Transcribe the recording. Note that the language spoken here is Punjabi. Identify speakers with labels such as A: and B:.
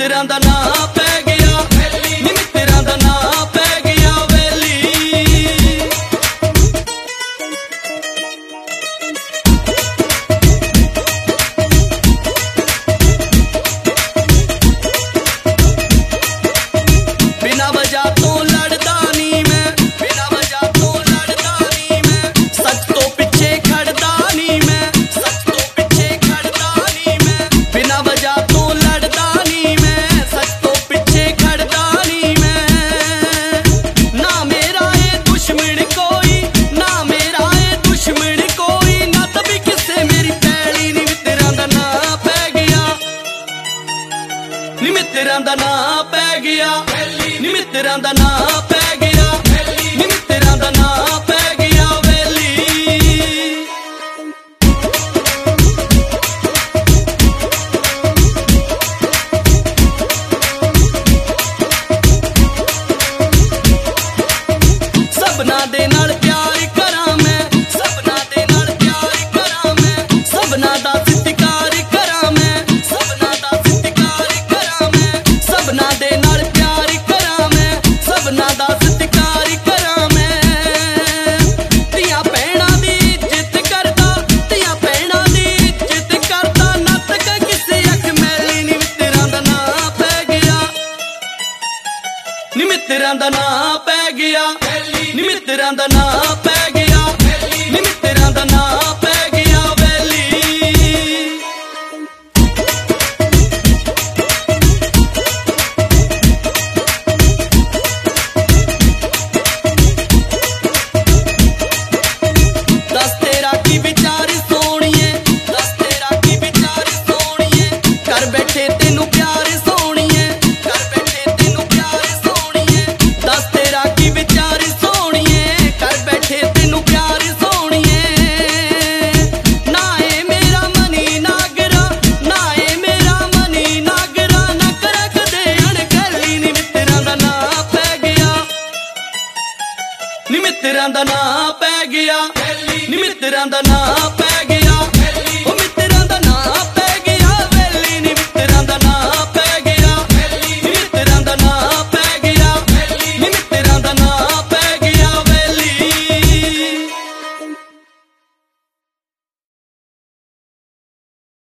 A: ਮਿੱਤਰਾਂ ਦਾ ਨਾਂ ਪੈ ਗਿਆ ਨੀ ਮਿੱਤਰਾਂ ਦਾ ਨਾਂ ਪੈ ਗਿਆ ਵੈਲੀ। ਬਿਨਾਂ ਵਜ੍ਹਾ ਤੋਂ ਲੜਦਾ ਨੀ ਮੈਂ, ਬਿਨਾਂ ਵਜ੍ਹਾ ਤੋਂ ਲੜਦਾ ਨੀ ਮੈਂ, ਸੱਚ ਤੋਂ ਪਿੱਛੇ ਖੜਦਾ ਨੀ ਮੈਂ, ਸੱਚ ਤੋਂ ਪਿੱਛੇ ਖੜਦਾ ਨੀ ਮੈਂ, ਬਿਨਾਂ ਵਜ੍ਹਾ ਤੋਂ ਲੜਦਾ ਨੀ ਮੈਂ, ਸੱਚ ਤੋਂ ਪਿੱਛੇ ਖੜਦਾ ਨੀ ਮੈਂ। ਨਾ ਮੇਰਾ ਏ ਦੁਸ਼ਮਣ ਕੋਈ, ਨਾ ਮੇਰਾ ਏ ਦੁਸ਼ਮਣ ਕੋਈ, ਨਾ ਤਬੀ ਕਿਸੇ ਮੇਰੀ ਪੈਲੀ ਨੀ ਮਿੱਤਰਾਂ ਦਾ ਨਾਂ ਪੈ ਗਿਆ ਨੀ ਮਿੱਤਰਾਂ ਦਾ ਨਾਂ ਪੈ ਗਿਆ ਨੀ ਮਿੱਤਰਾਂ ਦਾ ਨਾਂ ਪੈ ਗਿਆ ਨੀ ਮਿੱਤਰਾਂ ਦਾ ਨਾਂ ਪੈ ਗਿਆ ਵੈਲੀ। ਸਭਨਾਂ ਦੇ ਨਾਲ ਪਿਆਰ ਕਰਾਂ ਮੈਂ, ਸਭਨਾਂ ਦੇ ਨਾਲ ਪਿਆਰ ਕਰਾਂ ਮੈਂ, ਸਭਨਾਂ ਦਾ ਸਤਿਕਾਰ ਕਰਾਂ ਮੈਂ, ਸਭਨਾਂ ਦਾ ਸਤਿਕਾਰ ਕਰਾਂ ਮੈਂ, ਸਭਨਾਂ ਦੇ ਨਾਲ ਪਿਆਰ ਕਰਾਂ ਮੈਂ, ਸਭਨਾਂ ਦਾ ਸਤਿਕਾਰ ਕਰਾਂ ਮੈਂ। ਧੀਆਂ ਭੈਣਾਂ ਦੀ ਇੱਜ਼ਤ ਕਰਦਾ, ਧੀਆਂ ਭੈਣਾਂ ਦੀ ਇੱਜ਼ਤ ਕਰਦਾ, ਨੱਤ ਕੇ ਕਿਸੇ ਅੱਖ ਮੈਲੀ ਨੀ ਮਿੱਤਰਾਂ ਦਾ ਨਾਂ ਪੈ ਗਿਆ ਨੀ ਮਿੱਤਰਾਂ ਦਾ ਨਾਂ ਪੈ ਗਿਆ ਨੀ ਮਿੱਤਰਾਂ ਦਾ ਨਾਂ ਪੈ ਗਿਆ ਨੀ ਮਿੱਤਰਾਂ ਦਾ ਨਾਂ ਪੈ ਗਿਆ ਵੈਲੀ। ਦੱਸ ਤੇਰਾ ਕੀ ਵਿਚਾਰ ਸੋਹਣੀਏ, ਦੱਸ ਤੇਰਾ ਕੀ ਵਿਚਾਰ ਸੋਹਣੀਏ, ਘਰ ਬੈਠੇ ਤੈਨੂੰ ਪਿਆਰ ਸੋਹਣੀਏ, ਘਰ ਬੈਠੇ ਤੈਨੂੰ ਪਿਆਰ ਸੋਹਣੀਏ, ਦੱਸ ਤੇਰਾ ਕੀ ਵਿਚਾਰ ਸੋਹਣੀਏ, ਘਰ ਬੈਠੇ ਤੈਨੂੰ ਪਿਆਰ ਸੋਹਣੀਏ। ਨਾ ਏ ਮੇਰਾ ਮਨੀ ਨਾਗਰਾ, ਨਾ ਏ ਮੇਰਾ ਮਨੀ ਨਾਗਰਾ, ਨਾ ਕਰਾਂ ਕਦੇ ਅਣਗਹਿਲੀ ਨੀ ਮਿੱਤਰਾਂ ਦਾ ਨਾਂ ਪੈ ਗਿਆ ਨੀ ਮਿੱਤਰਾਂ ਦਾ ਨਾਂ ਪੈ ਗਿਆ ਨੀ ਮਿੱਤਰਾਂ ਦਾ ਨਾਂ ਪੈ